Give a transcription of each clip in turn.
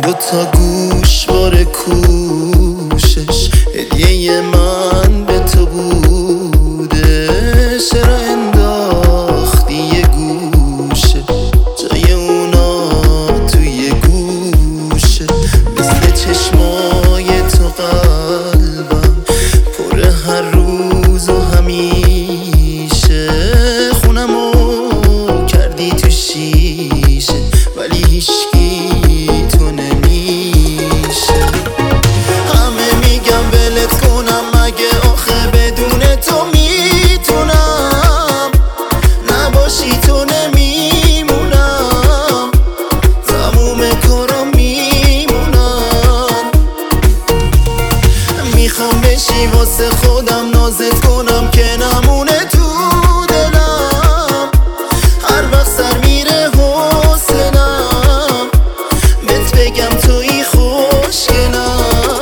دوتا گوشوار کوشش هدیه من به تو بوده، چرا انداختی یه گوشه جای اونا توی گوشه؟ مثل چشمای تو قلبم پر هر روز و همیشه، خونمو کردی تو شیشه ولی هیچکی تو نمیشه. همه میگم ولت کنم مگه آخه بدون تو میتونم، نباشی تو نمیمونم، تموم کارا میمونن. میخوام بشی واسه خودم نازت کنم که نمونه تو دلم، هر وقت سر میره حسنم بهت بگم توی خوشگلم.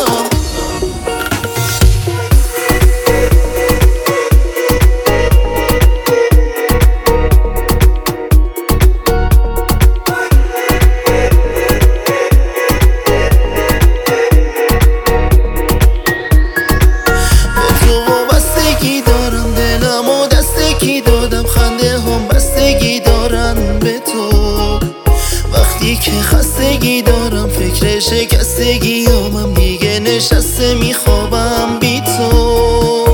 خنده هم بستگی دارن به تو، وقتی که خستگی دارم فکر شکستگی همم دیگه نشسته میخوابم بی تو.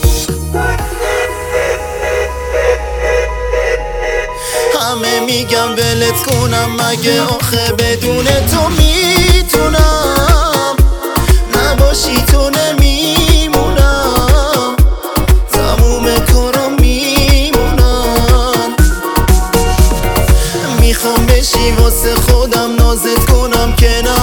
همه میگم ولت کنم مگه آخه بدون تو میتونم، نباشی تو نمیمونم، تموم کارا میخوام بشی واسه خودم نازت کنم که